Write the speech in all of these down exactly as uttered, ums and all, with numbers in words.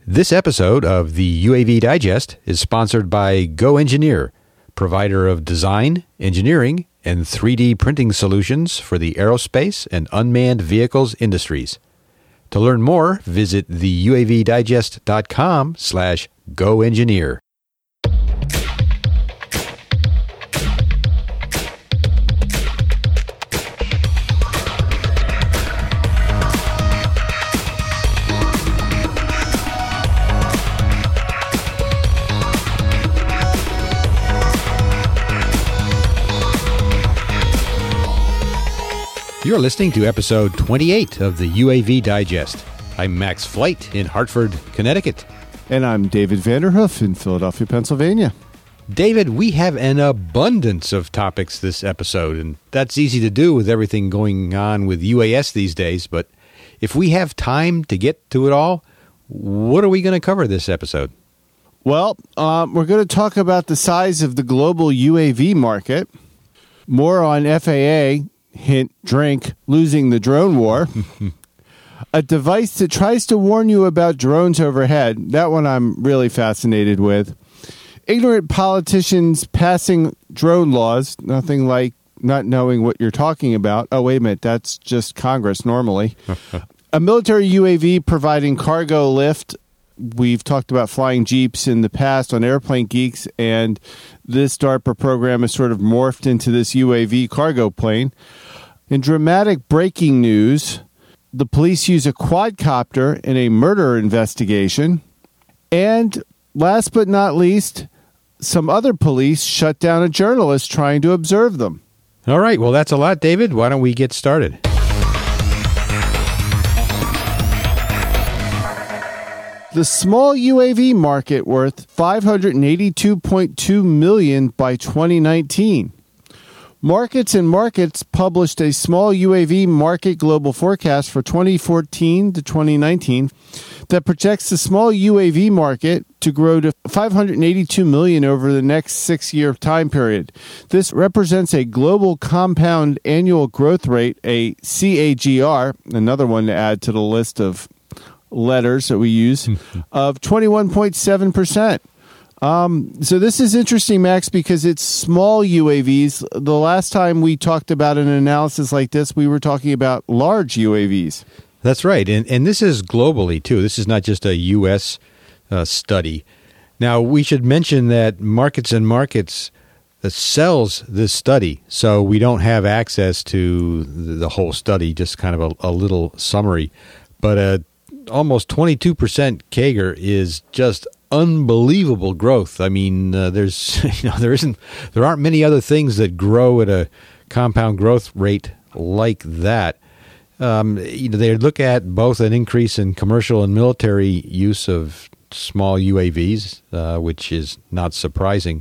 This episode of the U A V Digest is sponsored by GoEngineer, provider of design, engineering, and three D printing solutions for the aerospace and unmanned vehicles industries. To learn more, visit the U A V digest dot com slash GoEngineer. You're listening to episode twenty-eight of the U A V Digest. I'm Max Flight in Hartford, Connecticut. And I'm David Vanderhoof in Philadelphia, Pennsylvania. David, we have an abundance of topics this episode, and that's easy to do with everything going on with U A S these days. But if we have time to get to it all, what are we going to cover this episode? Well, um, we're going to talk about the size of the global U A V market, more on F A A, hint, drink, losing the drone war. A device that tries to warn you about drones overhead. That one I'm really fascinated with. Ignorant politicians passing drone laws. Nothing like not knowing what you're talking about. Oh, wait a minute. That's just Congress normally. A military U A V providing cargo lift. We've talked about flying Jeeps in the past on Airplane Geeks, and this DARPA program has sort of morphed into this U A V cargo plane. In dramatic breaking news, the police use a quadcopter in a murder investigation. And last but not least, some other police shut down a journalist trying to observe them. All right, well, that's a lot, David. Why don't we get started? The small U A V market worth five hundred eighty-two point two million dollars by twenty nineteen. Markets and Markets published a small U A V market global forecast for twenty fourteen to twenty nineteen that projects the small U A V market to grow to five hundred eighty-two million dollars over the next six-year time period. This represents a global compound annual growth rate, a C A G R, another one to add to the list of letters that we use, of twenty-one point seven percent. Um, so this is interesting, Max, because it's small U A Vs. The last time we talked about an analysis like this, we were talking about large U A Vs. That's right. And and this is globally, too. This is not just a U S uh, study. Now, we should mention that Markets and Markets uh, sells this study, so we don't have access to the whole study, just kind of a, a little summary. But uh, almost twenty-two percent C A G R is just unbelievable growth. I mean, uh, there's you know there isn't there aren't many other things that grow at a compound growth rate like that. Um, you know, they look at both an increase in commercial and military use of small U A Vs, uh, which is not surprising.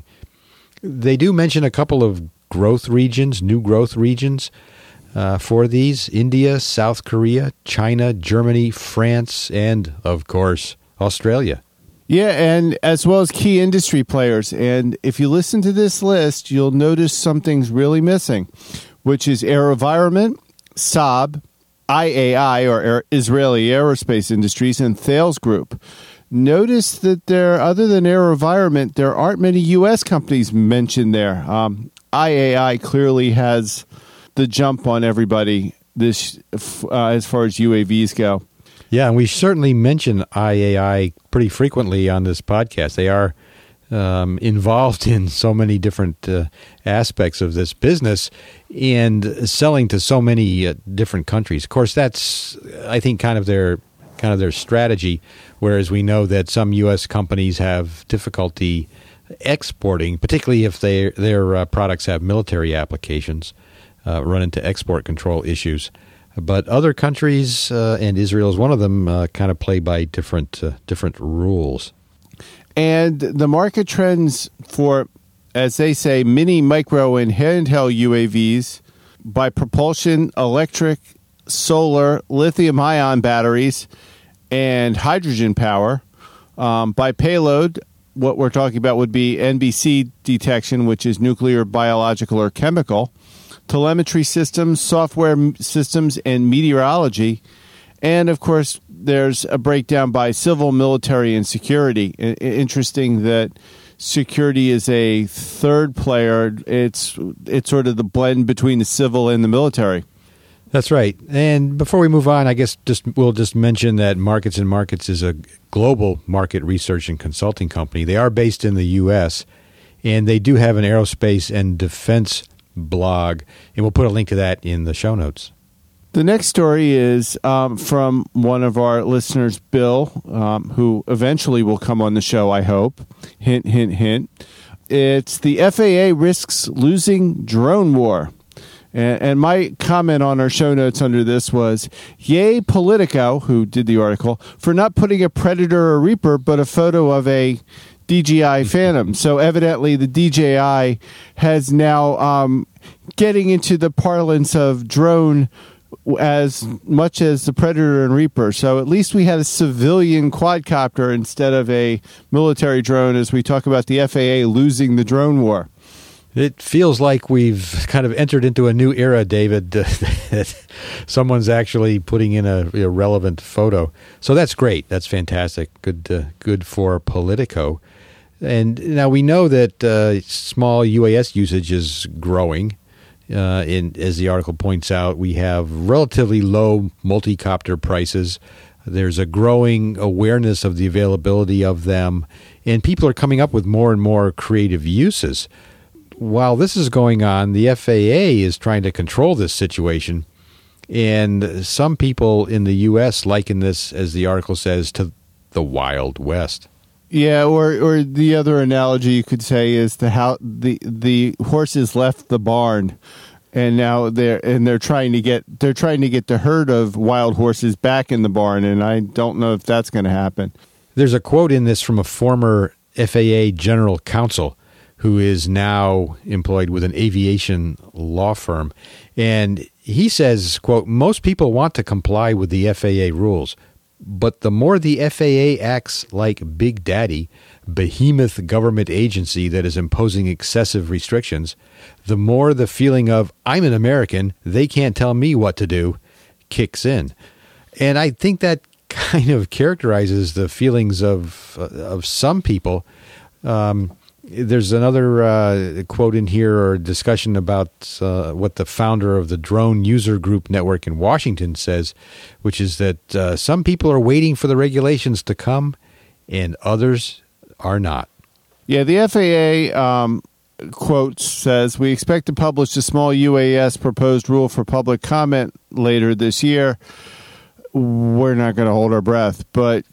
They do mention a couple of growth regions, new growth regions uh, for these: India, South Korea, China, Germany, France, and of course Australia. Yeah, and as well as key industry players. And if you listen to this list, you'll notice something's really missing, which is AeroVironment, Saab, I A I, or Air- Israeli Aerospace Industries, and Thales Group. Notice that there, other than AeroVironment, there aren't many U S companies mentioned there. Um, I A I clearly has the jump on everybody this uh, as far as U A Vs go. Yeah, and we certainly mention I A I pretty frequently on this podcast. They are um, involved in so many different uh, aspects of this business and selling to so many uh, different countries. Of course, that's, I think, kind of their kind of their strategy, whereas we know that some U S companies have difficulty exporting, particularly if they, their uh, products have military applications, uh, run into export control issues. But other countries, uh, and Israel is one of them, uh, kind of play by different uh, different rules. And the market trends for, as they say, mini, micro, and handheld U A Vs by propulsion, electric, solar, lithium-ion batteries, and hydrogen power. Um, by payload, what we're talking about would be N B C detection, which is nuclear, biological, or chemical. telemetry systems, software systems, and meteorology. And, of course, there's a breakdown by civil, military, and security. I- interesting that security is a third player. It's it's sort of the blend between the civil and the military. That's right. And before we move on, I guess just we'll just mention that Markets and Markets is a global market research and consulting company. They are based in the U S, and they do have an aerospace and defense blog, and we'll put a link to that in the show notes. The next story is um, from one of our listeners, Bill, um, who eventually will come on the show, I hope. Hint, hint, hint. It's the F A A risks losing drone war. And, and my comment on our show notes under this was, yay, Politico, who did the article, for not putting a Predator or Reaper, but a photo of a D J I Phantom. So evidently the D J I has now um, getting into the parlance of drone as much as the Predator and Reaper. So at least we had a civilian quadcopter instead of a military drone as we talk about the F A A losing the drone war. It feels like we've kind of entered into a new era, David, that someone's actually putting in a, a relevant photo. So that's great. That's fantastic. Good uh, good for Politico. And now we know that uh, small U A S usage is growing. Uh, in, as the article points out, we have relatively low multi-copter prices. There's a growing awareness of the availability of them, and people are coming up with more and more creative uses. While this is going on, the F A A is trying to control this situation, and some people in the U S liken this, as the article says, to the Wild West. Yeah, or or the other analogy you could say is the how the the horses left the barn, and now they're and they're trying to get they're trying to get the herd of wild horses back in the barn, and I don't know if that's going to happen. There's a quote in this from a former F A A general counsel who is now employed with an aviation law firm, and he says, quote, "Most people want to comply with the F A A rules. But the more the F A A acts like Big Daddy, behemoth government agency that is imposing excessive restrictions, the more the feeling of, I'm an American, they can't tell me what to do, kicks in." And I think that kind of characterizes the feelings of, uh, of some people. Um, There's another uh, quote in here or discussion about uh, what the founder of the Drone User Group Network in Washington says, which is that uh, some people are waiting for the regulations to come and others are not. Yeah, the F A A um, quote says, "We expect to publish the small U A S proposed rule for public comment later this year." We're not going to hold our breath, but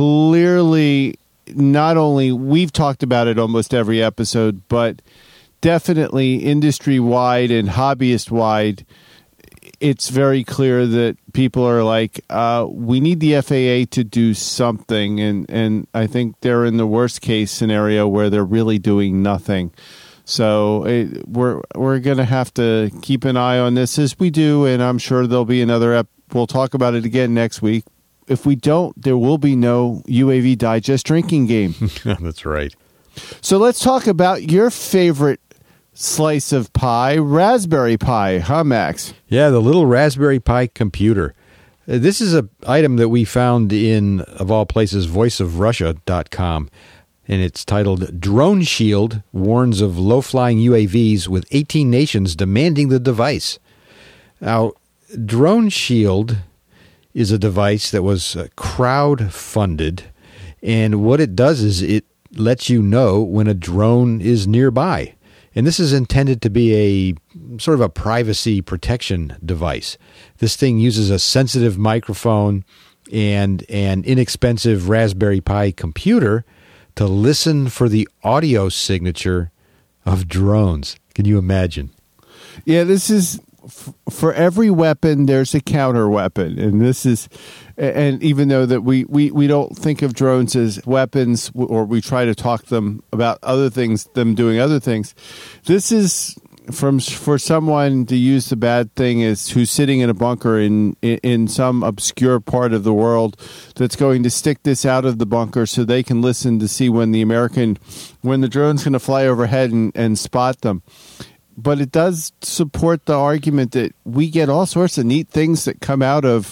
clearly not only we've talked about it almost every episode, but definitely industry-wide and hobbyist-wide, it's very clear that people are like, uh, we need the F A A to do something. And, and I think they're in the worst-case scenario where they're really doing nothing. So it, we're we're going to have to keep an eye on this as we do, and I'm sure there'll be another ep- we'll talk about it again next week. If we don't, there will be no U A V Digest drinking game. That's right. So let's talk about your favorite slice of pie, Raspberry Pi, huh, Max? Yeah, the little Raspberry Pi computer. Uh, This is an item that we found in, of all places, voice of russia dot com, and it's titled Drone Shield Warns of Low-Flying U A Vs with eighteen Nations Demanding the Device. Now, Drone Shield is a device that was crowd-funded, and what it does is it lets you know when a drone is nearby. And this is intended to be a sort of a privacy protection device. This thing uses a sensitive microphone and an inexpensive Raspberry Pi computer to listen for the audio signature of drones. Can you imagine? Yeah, this is... For every weapon, there's a counter weapon, and this is, and even though that we, we, we don't think of drones as weapons, or we try to talk them about other things, them doing other things, this is from for someone to use the bad thing is who's sitting in a bunker in, in in some obscure part of the world that's going to stick this out of the bunker so they can listen to see when the American, when the drone's going to fly overhead and, and spot them. But it does support the argument that we get all sorts of neat things that come out of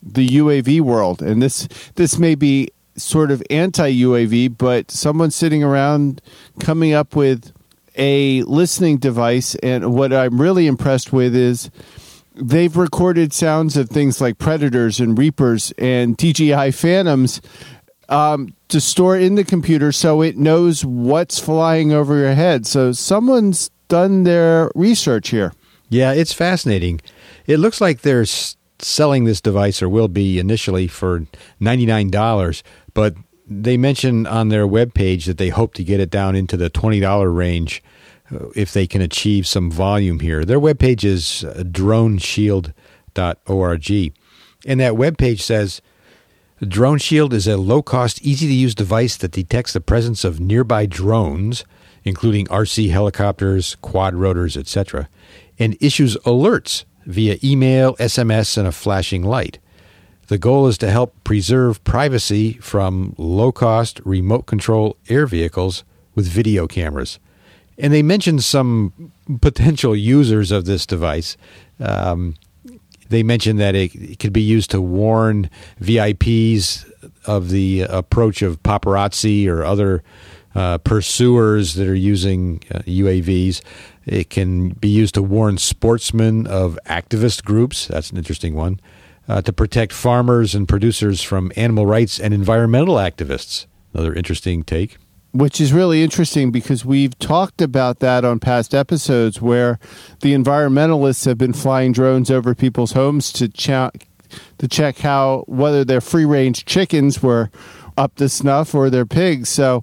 the U A V world. And this this may be sort of anti-U A V, but someone sitting around coming up with a listening device. And what I'm really impressed with is they've recorded sounds of things like Predators and Reapers and D J I Phantoms um, to store in the computer so it knows what's flying over your head. So someone's done their research here. Yeah, it's fascinating. It looks like they're s- selling this device, or will be initially, for ninety-nine dollars, but they mention on their webpage that they hope to get it down into the twenty dollars range uh, if they can achieve some volume here. Their webpage is uh, drone shield dot org, and that webpage says, Drone Shield is a low-cost, easy-to-use device that detects the presence of nearby drones, including R C helicopters, quadrotors, et cetera, and issues alerts via email, S M S, and a flashing light. The goal is to help preserve privacy from low-cost remote control air vehicles with video cameras. And they mentioned some potential users of this device. Um, they mentioned that it, it could be used to warn V I Ps of the approach of paparazzi or other uh, pursuers that are using uh, U A Vs. It can be used to warn sportsmen of activist groups. That's an interesting one. Uh, to protect farmers and producers from animal rights and environmental activists. Another interesting take. Which is really interesting because we've talked about that on past episodes where the environmentalists have been flying drones over people's homes to check to check how whether their free-range chickens were up to snuff or their pigs. So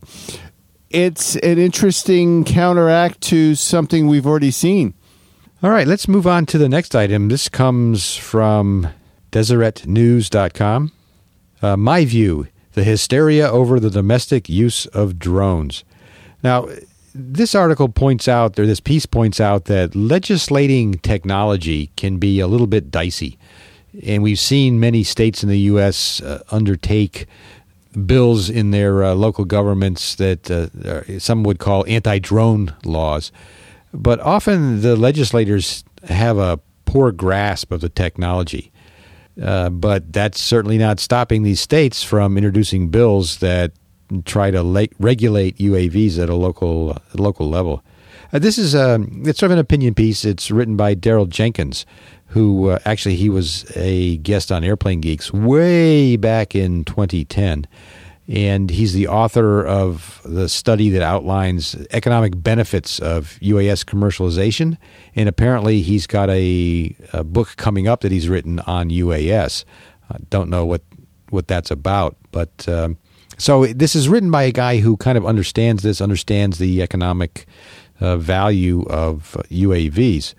it's an interesting counteract to something we've already seen. All right, let's move on to the next item. This comes from Deseret News dot com. Uh, my view, the hysteria over the domestic use of drones. Now, this article points out, or this piece points out, that legislating technology can be a little bit dicey. And we've seen many states in the U S uh, undertake bills in their uh, local governments that uh, some would call anti-drone laws. But often the legislators have a poor grasp of the technology. Uh, but that's certainly not stopping these states from introducing bills that try to le- regulate U A Vs at a local uh, local level. Uh, this is a, it's sort of an opinion piece. It's written by Daryl Jenkins, who uh, actually he was a guest on Airplane Geeks way back in twenty ten. And he's the author of the study that outlines economic benefits of U A S commercialization. And apparently he's got a, a book coming up that he's written on U A S. I don't know what, what that's about. But um, so this is written by a guy who kind of understands this, understands the economic uh, value of U A Vs.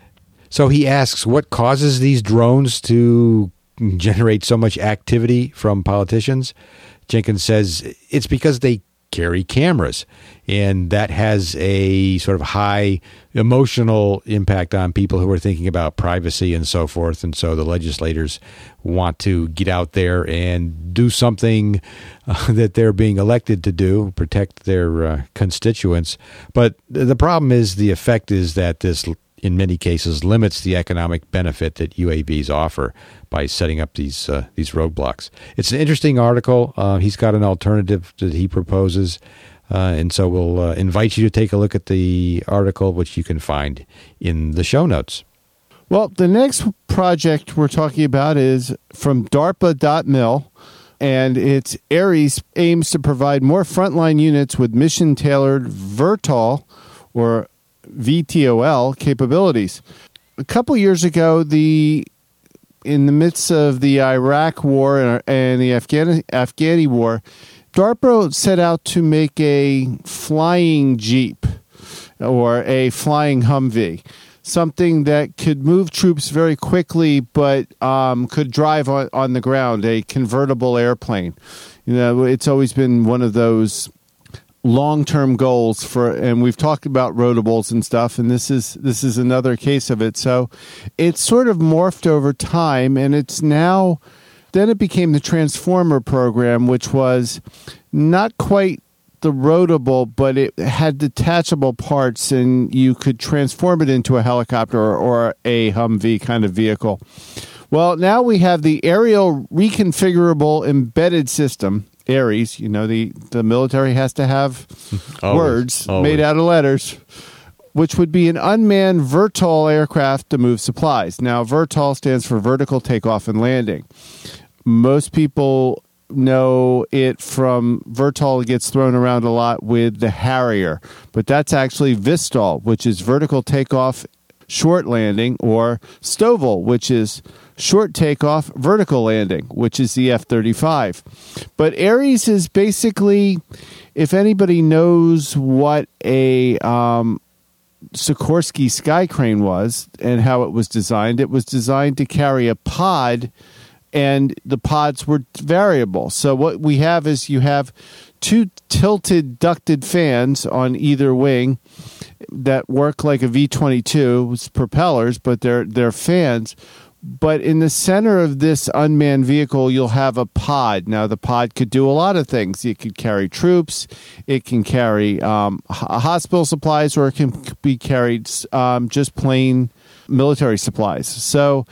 So he asks, what causes these drones to generate so much activity from politicians? Jenkins says it's because they carry cameras, and that has a sort of high emotional impact on people who are thinking about privacy and so forth. And so the legislators want to get out there and do something uh, that they're being elected to do, protect their uh, constituents. But the problem is the effect is that this, in many cases, limits the economic benefit that U A Vs offer by setting up these uh, these roadblocks. It's an interesting article. Uh, he's got an alternative that he proposes, uh, and so we'll uh, invite you to take a look at the article, which you can find in the show notes. Well, the next project we're talking about is from DARPA dot mil, and it's Ares aims to provide more frontline units with mission-tailored V T O L, or V T O L capabilities. A couple years ago, the in the midst of the Iraq War and, and the Afghani, Afghani War, DARPA set out to make a flying Jeep or a flying Humvee, something that could move troops very quickly but um, could drive on, on the ground, a convertible airplane. You know, it's always been one of those long-term goals for, and we've talked about rotables and stuff, and this is this is another case of it. So it's sort of morphed over time, and it's now, then it became the Transformer program, which was not quite the rotable, but it had detachable parts, and you could transform it into a helicopter or, or a Humvee kind of vehicle. Well, now we have the Aerial Reconfigurable Embedded System, ARES. You know, the, the military has to have always, words always. made out of letters, which would be an unmanned VERTOL aircraft to move supplies. Now, VERTOL stands for Vertical Takeoff and Landing. Most people know it from VERTOL gets thrown around a lot with the Harrier, but that's actually VISTOL, which is Vertical Takeoff, Short Landing, or STOVL, which is Short Takeoff, Vertical Landing, which is the F thirty-five. But ARES is basically, if anybody knows what a um, Sikorsky Sky Crane was and how it was designed, it was designed to carry a pod, and the pods were variable. So what we have is you have two tilted ducted fans on either wing that work like a V twenty-two with propellers, but they're they're fans. But in the center of this unmanned vehicle, you'll have a pod. Now, the pod could do a lot of things. It could carry troops, it can carry um, hospital supplies, or it can be carried um, just plain military supplies. So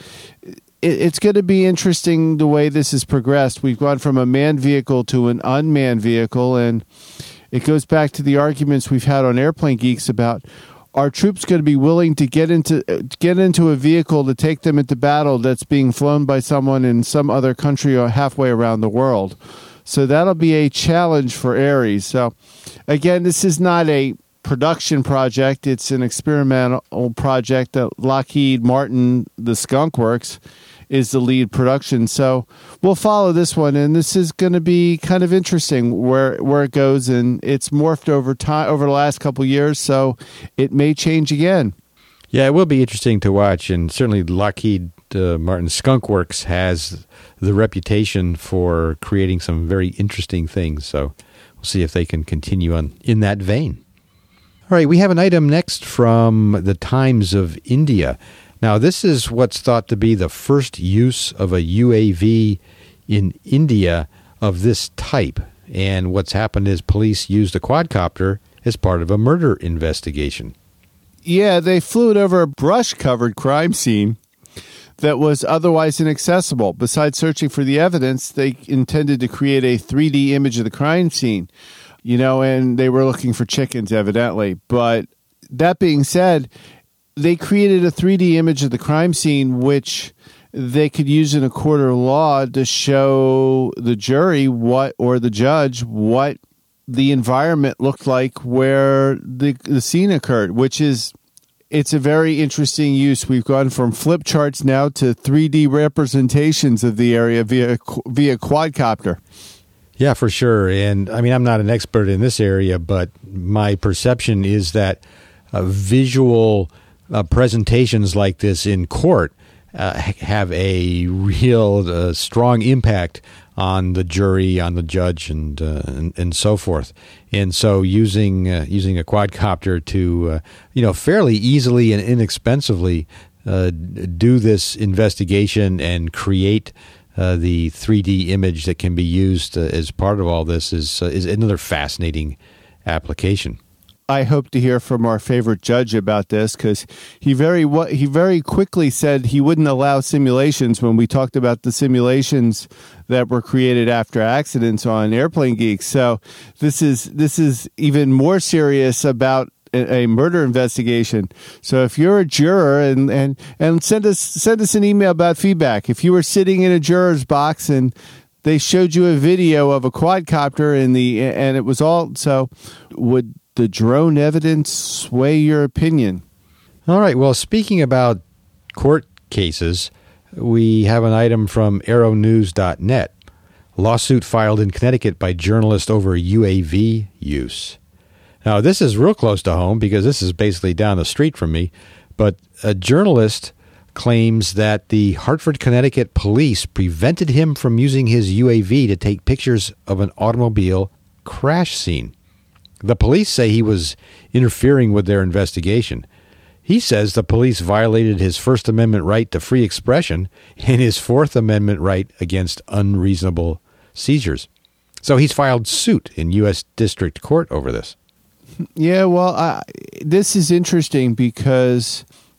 it's going to be interesting the way this has progressed. We've gone from a manned vehicle to an unmanned vehicle, and it goes back to the arguments we've had on Airplane Geeks about, are troops going to be willing to get into get into a vehicle to take them into battle that's being flown by someone in some other country or halfway around the world? So that'll be a challenge for ARES. So again, this is not a production project. It's an experimental project that Lockheed Martin, the Skunk Works, is the lead production. So we'll follow this one, and this is going to be kind of interesting where where it goes, and it's morphed over time over the last couple of years, so it may change again. Yeah, it will be interesting to watch, and certainly Lockheed uh, Martin Skunk Works has the reputation for creating some very interesting things, so we'll see if they can continue on in that vein. All right, we have an item next from the Times of India. Now, this is what's thought to be the first use of a U A V in India of this type. And what's happened is police used a quadcopter as part of a murder investigation. Yeah, they flew it over a brush-covered crime scene that was otherwise inaccessible. Besides searching for the evidence, they intended to create a three D image of the crime scene. You know, and they were looking for chickens, evidently. But that being said, they created a three D image of the crime scene, which they could use in a court of law to show the jury what, or the judge, what the environment looked like where the, the scene occurred, which is, it's a very interesting use. We've gone from flip charts now to three D representations of the area via via quadcopter. Yeah, for sure. And I mean, I'm not an expert in this area, but my perception is that uh, visual uh, presentations like this in court uh, have a real uh, strong impact on the jury, on the judge, and uh, and, and so forth. And so, using uh, using a quadcopter to uh, you know fairly easily and inexpensively uh, do this investigation and create Uh, the three D image that can be used uh, as part of all this is uh, is another fascinating application. I hope to hear from our favorite judge about this, because he very he very quickly said he wouldn't allow simulations when we talked about the simulations that were created after accidents on Airplane Geeks. So this is this is even more serious about a murder investigation. So if you're a juror, and, and, and send us send us an email about feedback. If you were sitting in a juror's box and they showed you a video of a quadcopter in the and it was all so, would the drone evidence sway your opinion? All right. Well, speaking about court cases, we have an item from aero news dot net. Lawsuit filed in Connecticut by journalist over U A V use. Now, this is real close to home because this is basically down the street from me, but a journalist claims that the Hartford, Connecticut police prevented him from using his U A V to take pictures of an automobile crash scene. The police say he was interfering with their investigation. He says the police violated his First Amendment right to free expression and his Fourth Amendment right against unreasonable seizures. So he's filed suit in U S District Court over this. Yeah, well, I, this is interesting because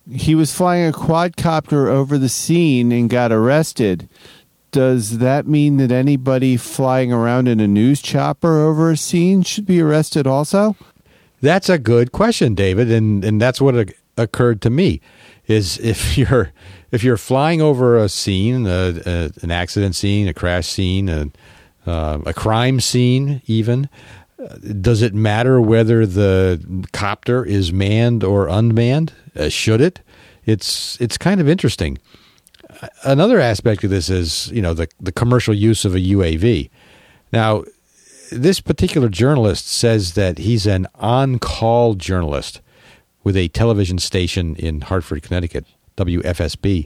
he was flying a quadcopter over the scene and got arrested. Does that mean that anybody flying around in a news chopper over a scene should be arrested also? That's a good question, David, and and that's what it occurred to me. Is if you're if you're flying over a scene, a, a, an accident scene, a crash scene, a, uh, a crime scene, even, uh, does it matter whether the copter is manned or unmanned? Uh, should it? It's it's kind of interesting. Another aspect of this is, you know, the the commercial use of a U A V. Now, this particular journalist says that he's an on-call journalist with a television station in Hartford, Connecticut, W F S B.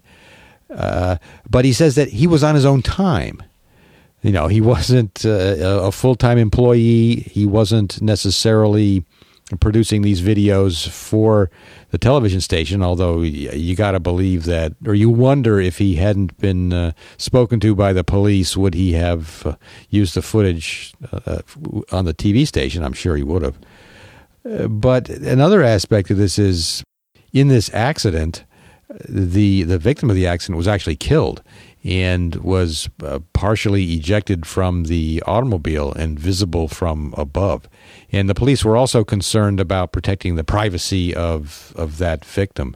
Uh, but he says that he was on his own time. You know, he wasn't uh, a full-time employee. He wasn't necessarily producing these videos for the television station, although you got to believe that, or you wonder if he hadn't been uh, spoken to by the police, would he have uh, used the footage uh, on the T V station? I'm sure he would have. Uh, but another aspect of this is, in this accident, the the victim of the accident was actually killed and was uh, partially ejected from the automobile and visible from above. And the police were also concerned about protecting the privacy of of that victim.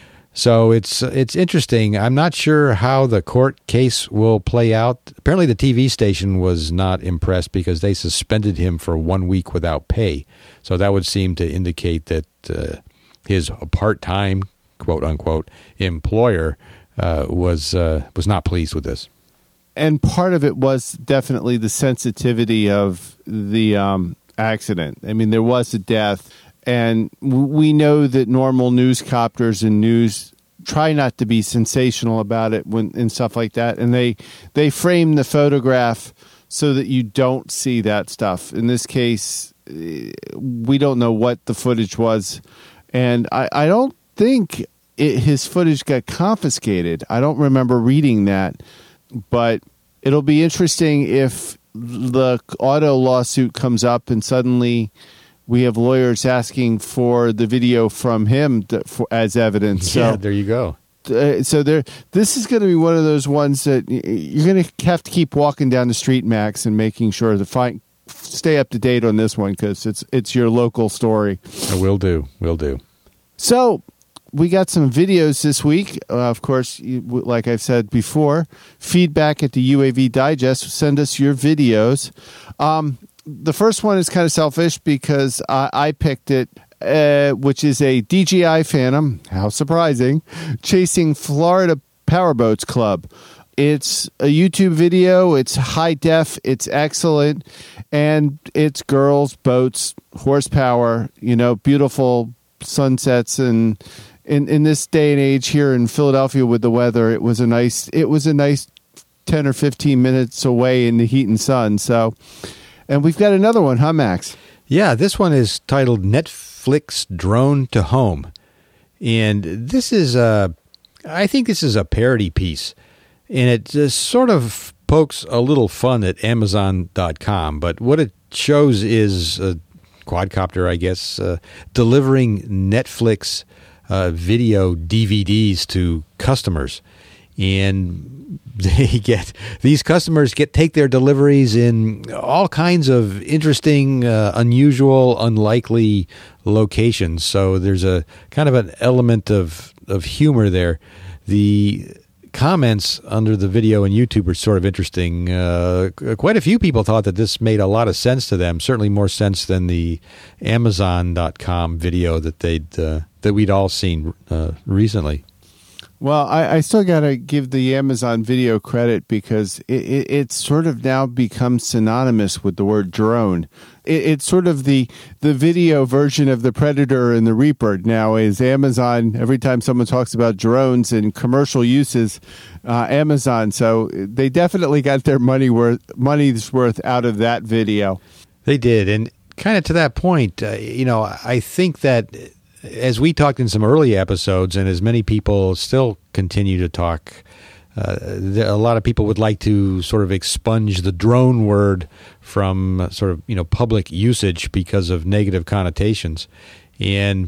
So it's it's interesting. I'm not sure how the court case will play out. Apparently the T V station was not impressed because they suspended him for one week without pay. So that would seem to indicate that uh, his part-time, quote-unquote, employer uh, was uh, was not pleased with this. And part of it was definitely the sensitivity of the um, accident. I mean, there was a death, and we know that normal newscopters and news try not to be sensational about it when and stuff like that, and they they frame the photograph so that you don't see that stuff. In this case, we don't know what the footage was, and I, I don't think it, his footage got confiscated. I don't remember reading that. But it'll be interesting if the auto lawsuit comes up and suddenly we have lawyers asking for the video from him to, for, as evidence. Yeah, so, there you go. Uh, so there, this is going to be one of those ones that you're going to have to keep walking down the street, Max, and making sure to find, stay up to date on this one because it's it's your local story. I will do. Will do. So we got some videos this week. Uh, of course, you, like I've said before, feedback at the U A V Digest. Send us your videos. Um, the first one is kind of selfish because I, I picked it, uh, which is a D J I Phantom. How surprising. Chasing Florida Powerboats Club. It's a YouTube video. It's high def. It's excellent. And it's girls, boats, horsepower, you know, beautiful sunsets and... In in this day and age here in Philadelphia with the weather, it was a nice it was a nice ten or fifteen minutes away in the heat and sun. So, and we've got another one, huh, Max? Yeah, this one is titled Netflix Drone to Home, and this is a I think this is a parody piece, and it just sort of pokes a little fun at Amazon dot com. But what it shows is a quadcopter, I guess, uh, delivering Netflix Uh, video D V Ds to customers, and they get these customers get take their deliveries in all kinds of interesting, uh, unusual, unlikely locations. So there's a kind of an element of of humor there. The comments under the video on YouTube are sort of interesting. Uh, quite a few people thought that this made a lot of sense to them, certainly more sense than the Amazon dot com video that they'd uh, that we'd all seen uh, recently. Well, I, I still got to give the Amazon video credit because it, it, it's sort of now become synonymous with the word drone. It, it's sort of the the video version of the Predator and the Reaper now is Amazon. Every time someone talks about drones and commercial uses, uh, Amazon. So they definitely got their money worth money's worth out of that video. They did, and kind of to that point, uh, you know, I think that as we talked in some early episodes, and as many people still continue to talk, uh, a lot of people would like to sort of expunge the drone word from sort of, you know, public usage because of negative connotations. And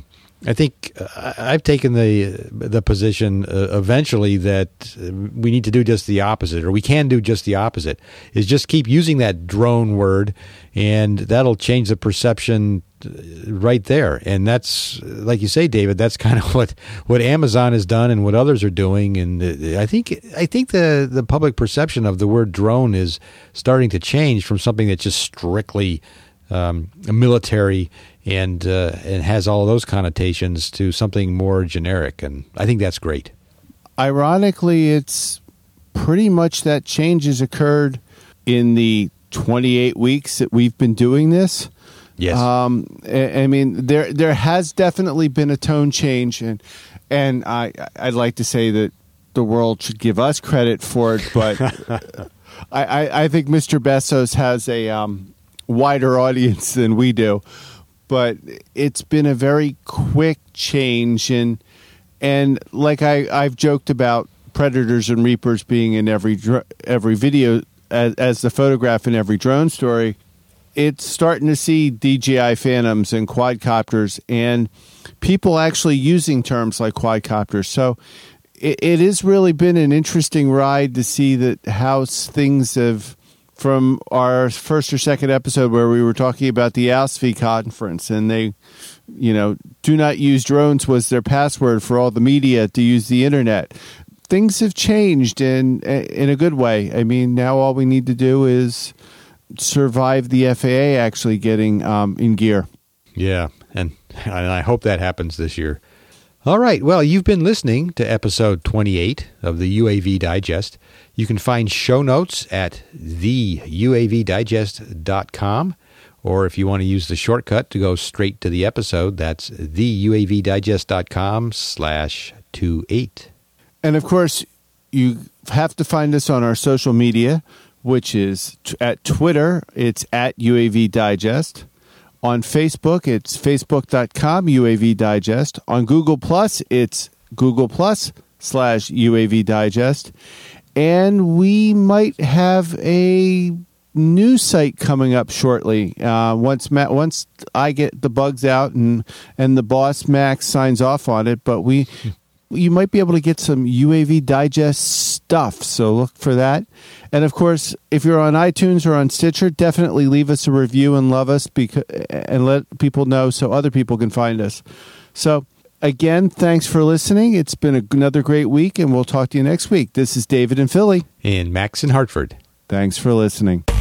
I think uh, I've taken the the position uh, eventually that uh, we need to do just the opposite, or we can do just the opposite, is just keep using that drone word, and that'll change the perception right there. And that's, like you say, David, that's kind of what, what Amazon has done and what others are doing. And I think I think the, the public perception of the word drone is starting to change from something that's just strictly um, military and uh, and has all those connotations to something more generic. And I think that's great. Ironically, it's pretty much that change has occurred in the twenty-eight weeks that we've been doing this. Yes. Um, I, I mean, there there has definitely been a tone change, and and I I'd like to say that the world should give us credit for it, but I, I, I think Mister Bezos has a um, wider audience than we do. But it's been a very quick change, and and like I I've joked about predators and reapers being in every every video as, as the photograph in every drone story. It's starting to see D J I Phantoms and quadcopters and people actually using terms like quadcopters. So it, it has really been an interesting ride to see that how things have, from our first or second episode where we were talking about the A S F I conference, and they, you know, do not use drones was their password for all the media to use the internet. Things have changed in in a good way. I mean, now all we need to do is survive the F A A actually getting um, in gear. Yeah, and, and I hope that happens this year. All right, well, you've been listening to episode twenty-eight of the U A V Digest. You can find show notes at the U A V digest dot com, or if you want to use the shortcut to go straight to the episode, that's the U A V digest dot com slash twenty-eight. And of course, you have to find us on our social media, which is t- at Twitter, it's at U A V Digest. On Facebook, it's facebook dot com U A V Digest. On Google Plus, it's Google Plus slash U A V Digest. And we might have a new site coming up shortly. Uh, once Matt, once I get the bugs out and and the boss Max signs off on it, but we. You might be able to get some U A V Digest stuff, so look for that. And, of course, if you're on iTunes or on Stitcher, definitely leave us a review and love us because, and let people know so other people can find us. So, again, thanks for listening. It's been a, another great week, and we'll talk to you next week. This is David in Philly. And Max in Hartford. Thanks for listening.